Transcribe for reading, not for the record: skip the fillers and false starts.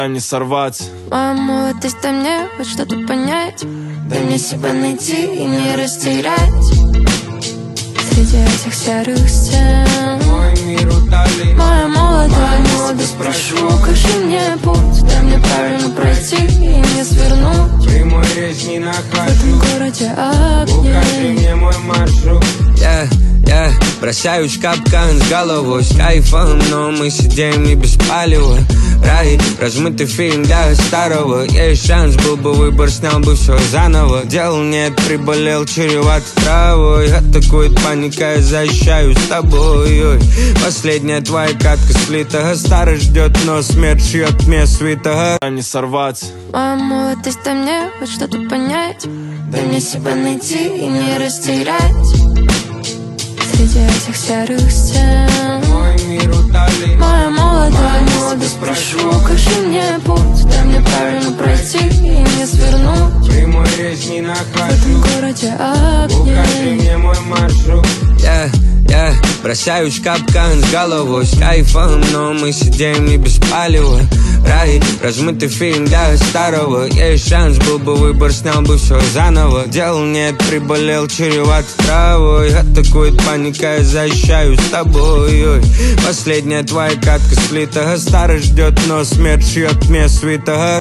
а не сорвать. Моя молодость, дай мне хоть что-то понять. Дай мне себя найти и не растерять среди этих серых стен. Мой мир утоли. Моя молодая молодость, прошу, укажи мне путь. Дай мне правильно пройти и не свернуть. Прямой рейс не В нахожу. этом городе огней. Укажи мне мой маршрут. Бросаюсь в капкан с головой, с кайфом, но мы сидим не без палева. Рай, размытый фильм для старого. Есть шанс, был бы выбор, снял бы все заново. Дел нет, приболел, чреват травой. Атакует паника, я защищаюсь с тобой. Ой. Последняя твоя катка слитого. Старый ждет, но смерть шьет мне свитого, А не сорвать. Моя молодость, дай мне хоть что-то понять. Дай мне себя найти и не растерять среди этих серых стен. Мой мир утоли. Моя молодая молодость, прошу, укажи мне путь. Дай мне правильно пройти и не свернуть. Прямой рейс не В этом нахожу. городе Укажи огней. мне мой маршрут. Бросаюсь в капкан с головой, с кайфом, но мы сидим не без палева. Рай, размытый фильм для старого. Есть шанс, был бы выбор, снял бы все заново. Дел нет, приболел, чреват травой. Атакует паника, я защищаюсь с тобой. Ой. Последняя твоя катка слитого. Старый ждет, но смерть шьет мне свитого.